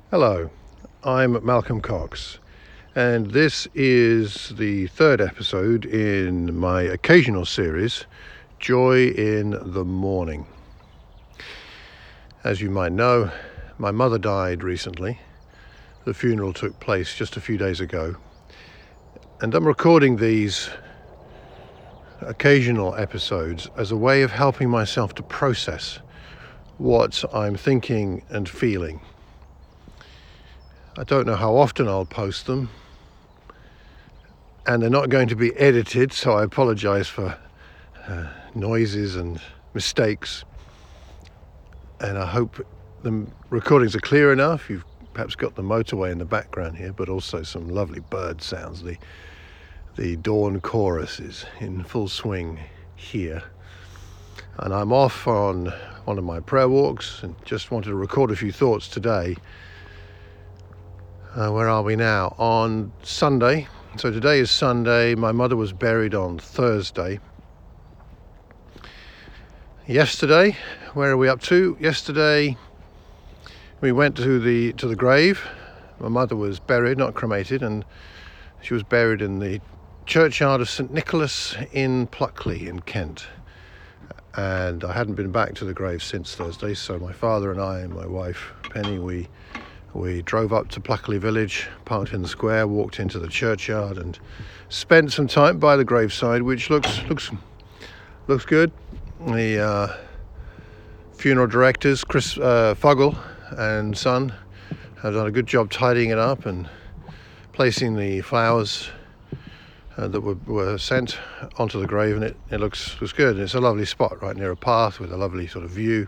Hello, I'm Malcolm Cox, and this is the third episode in my occasional series, Joy in the Morning. As you might know, my mother died recently. The funeral took place just a few days ago, and I'm recording these occasional episodes as a way of helping myself to process what I'm thinking and feeling. I don't know how often I'll post them, and they're not going to be edited, so I apologize for noises and mistakes, and I hope the recordings are clear enough. You've perhaps got the motorway in the background here, but also some lovely bird sounds. The dawn chorus is in full swing here, and I'm off on one of my prayer walks and just wanted to record a few thoughts today. Where are we now? On Sunday. So today is Sunday. My mother was buried on Thursday. Yesterday, where are we up to? Yesterday, we went to the grave. My mother was buried, not cremated, and she was buried in the churchyard of St Nicholas in Pluckley in Kent. And I hadn't been back to the grave since Thursday, so my father and I and my wife Penny, we drove up to Pluckley village, parked in the square, walked into the churchyard and spent some time by the graveside, which looks good. The funeral directors, Chris Foggle and son, have done a good job tidying it up and placing the flowers that were sent onto the grave, and it looks good. It's a lovely spot right near a path with a lovely sort of view.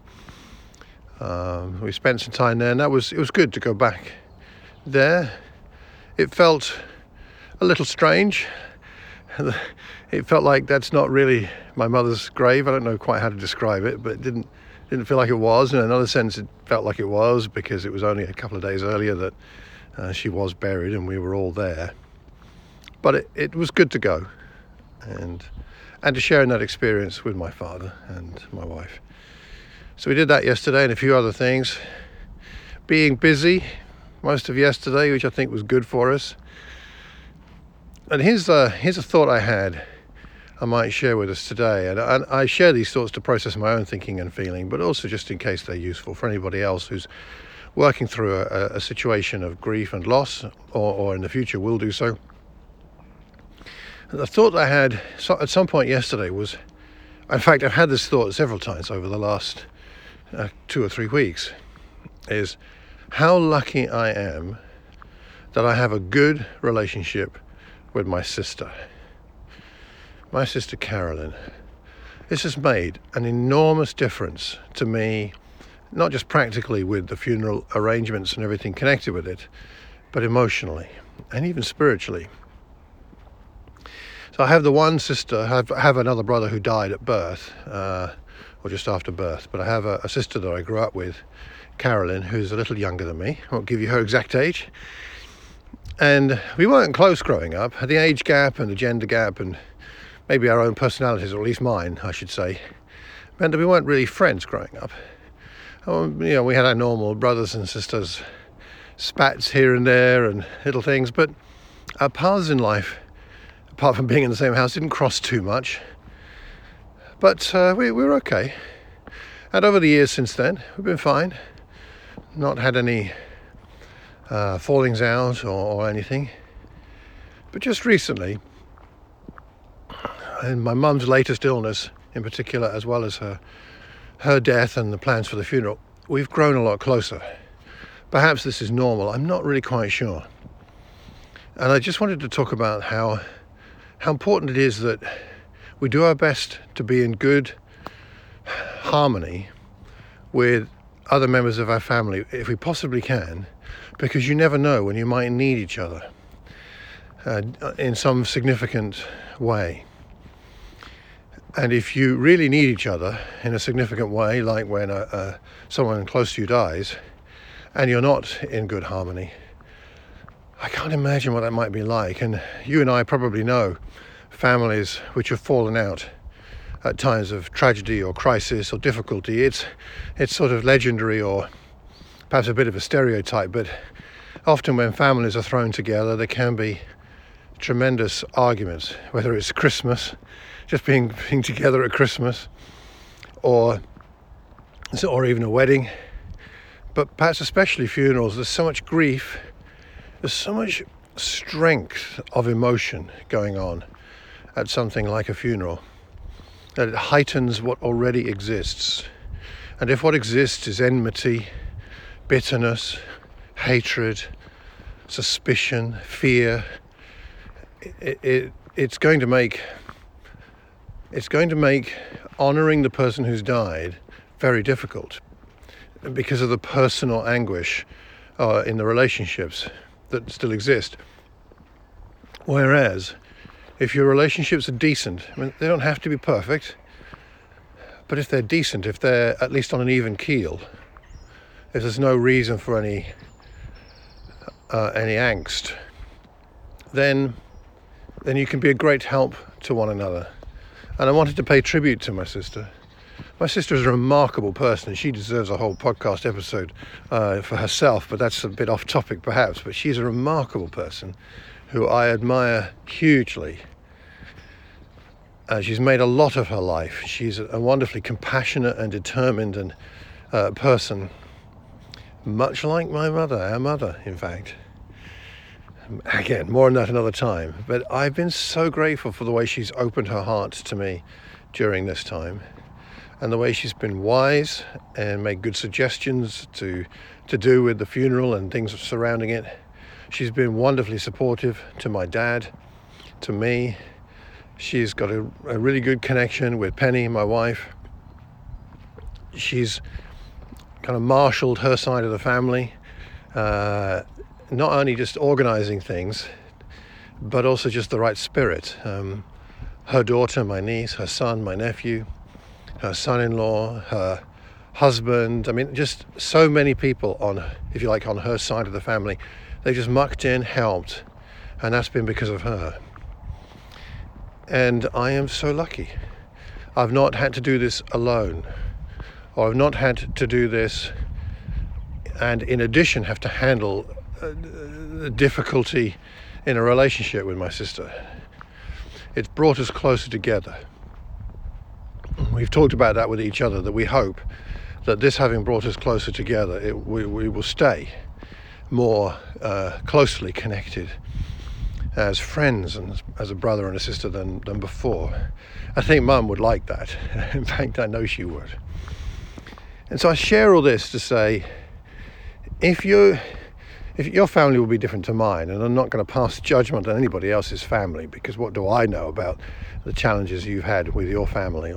We spent some time there, and it was good to go back there. It felt a little strange. It felt like that's not really my mother's grave. I don't know quite how to describe it, but it didn't feel like it was. In another sense, it felt like it was, because it was only a couple of days earlier that she was buried, and we were all there. But it was good to go, and to share in that experience with my father and my wife. So we did that yesterday and a few other things. Being busy most of yesterday, which I think was good for us. And here's a thought I had I might share with us today. And I share these thoughts to process my own thinking and feeling, but also just in case they're useful for anybody else who's working through a situation of grief and loss, or in the future will do so. The thought I had at some point yesterday was, in fact, I've had this thought several times over the last 2 or 3 weeks, is how lucky I am that I have a good relationship with my sister Carolyn. This has made an enormous difference to me, not just practically with the funeral arrangements and everything connected with it, but emotionally and even spiritually. So I have the one sister, I have another brother who died at birth, or just after birth, but I have a sister that I grew up with, Carolyn, who's a little younger than me. I won't give you her exact age. And we weren't close growing up. The age gap and the gender gap and maybe our own personalities, or at least mine, I should say, meant that we weren't really friends growing up. We had our normal brothers and sisters spats here and there and little things, but our paths in life, apart from being in the same house, didn't cross too much. But we were okay. And over the years since then, we've been fine. Not had any fallings out or anything. But just recently, in my mum's latest illness in particular, as well as her death and the plans for the funeral, we've grown a lot closer. Perhaps this is normal. I'm not really quite sure. And I just wanted to talk about how important it is that we do our best to be in good harmony with other members of our family, if we possibly can, because you never know when you might need each other in some significant way. And if you really need each other in a significant way, like when someone close to you dies, and you're not in good harmony, I can't imagine what that might be like. And you and I probably know families which have fallen out at times of tragedy or crisis or difficulty. It's sort of legendary or perhaps a bit of a stereotype, but often when families are thrown together, there can be tremendous arguments, whether it's Christmas, just being together at Christmas, or even a wedding, but perhaps especially funerals. There's so much grief, there's so much strength of emotion going on at something like a funeral that it heightens what already exists. And if what exists is enmity, bitterness, hatred, suspicion, fear, it's going to make honouring the person who's died very difficult because of the personal anguish in the relationships that still exist. Whereas if your relationships are decent, I mean, they don't have to be perfect, but if they're decent, if they're at least on an even keel, if there's no reason for any angst, then you can be a great help to one another. And I wanted to pay tribute to my sister. My sister is a remarkable person, and she deserves a whole podcast episode for herself, but that's a bit off topic perhaps. But she's a remarkable person who I admire hugely. She's made a lot of her life. She's a wonderfully compassionate and determined and person, much like my mother, our mother, in fact. Again, more on that another time. But I've been so grateful for the way she's opened her heart to me during this time, and the way she's been wise and made good suggestions to do with the funeral and things surrounding it. She's been wonderfully supportive to my dad, to me. She's got a really good connection with Penny, my wife. She's kind of marshaled her side of the family, not only just organising things, but also just the right spirit. Her daughter, my niece, her son, my nephew, her son-in-law, her husband, I mean, just so many people on, if you like, on her side of the family. They just mucked in, helped, and that's been because of her. And I am so lucky. I've not had to do this alone, or I've not had to do this and in addition have to handle the difficulty in a relationship with my sister. It's brought us closer together. We've talked about that with each other, that we hope that this having brought us closer together, we will stay more closely connected as friends and as a brother and a sister than before. I think Mum would like that. In fact, I know she would. And so I share all this to say, if your family will be different to mine, and I'm not going to pass judgment on anybody else's family, because what do I know about the challenges you've had with your family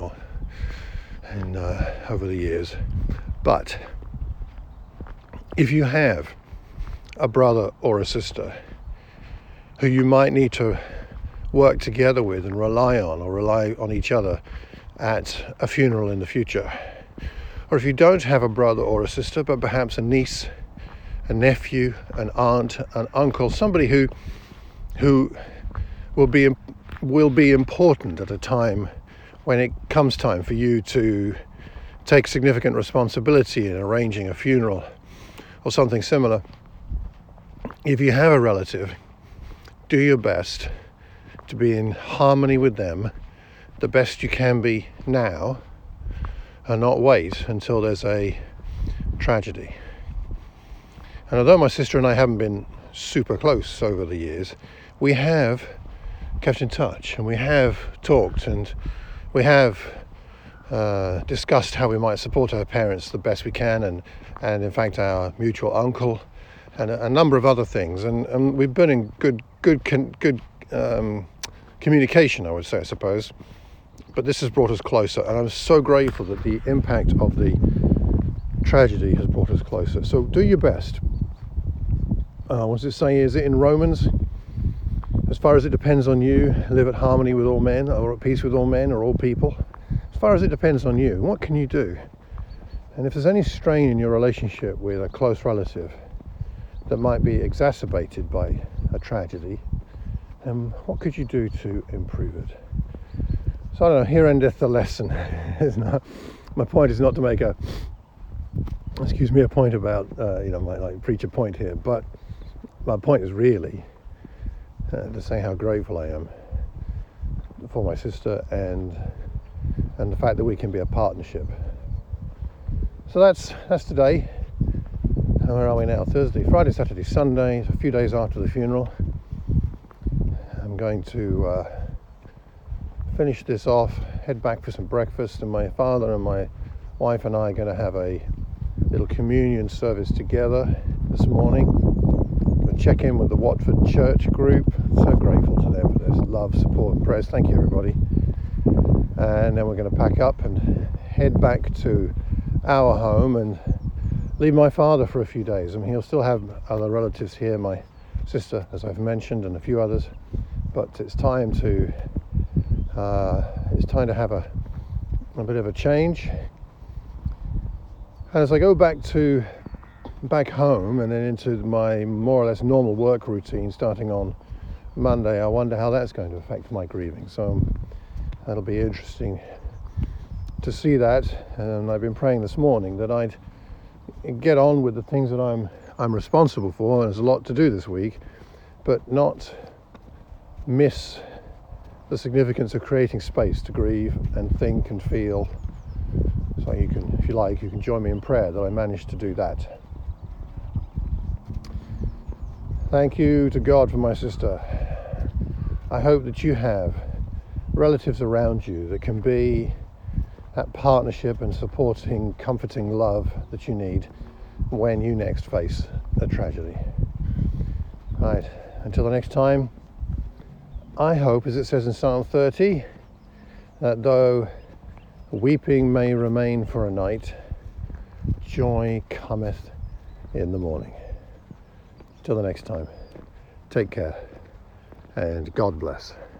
over the years. But if you have a brother or a sister who you might need to work together with and rely on each other at a funeral in the future, or if you don't have a brother or a sister, but perhaps a niece, a nephew, an aunt, an uncle, somebody who will be important at a time when it comes time for you to take significant responsibility in arranging a funeral or something similar. If you have a relative, do your best to be in harmony with them the best you can be now, and not wait until there's a tragedy. And although my sister and I haven't been super close over the years, we have kept in touch, and we have talked, and we have discussed how we might support our parents the best we can, and in fact our mutual uncle, and a number of other things, and we've been in good communication, I suppose. But this has brought us closer, and I'm so grateful that the impact of the tragedy has brought us closer. So do your best. What's it saying? Is it in Romans? As far as it depends on you, live at harmony with all men, or at peace with all men, or all people. As far as it depends on you, what can you do? And if there's any strain in your relationship with a close relative that might be exacerbated by a tragedy, what could you do to improve it? So I don't know, here endeth the lesson. My point is not to make a excuse me, a point about, might preach a point here, but my point is really to say how grateful I am for my sister and the fact that we can be a partnership. So that's today. And where are we now? Thursday, Friday, Saturday, Sunday, a few days after the funeral. I'm going to finish this off, head back for some breakfast, and my father and my wife and I are going to have a little communion service together this morning. We'll check in with the Watford Church group. So grateful to them for their love, support and prayers. Thank you, everybody. And then we're going to pack up and head back to our home and leave my father for a few days. I mean, he'll still have other relatives here, my sister, as I've mentioned, and a few others, but it's time to have a bit of a change. And as I go back home and then into my more or less normal work routine starting on Monday, I wonder how that's going to affect my grieving. So that'll be interesting to see that. And I've been praying this morning that I'd get on with the things that I'm responsible for, and there's a lot to do this week, but not miss the significance of creating space to grieve and think and feel. So you can, if you like, you can join me in prayer that I managed to do that. Thank you to God for my sister. I hope that you have relatives around you that can be that partnership and supporting, comforting love that you need when you next face a tragedy. Right, until the next time, I hope, as it says in Psalm 30, that though weeping may remain for a night, joy cometh in the morning. Till the next time, take care and God bless.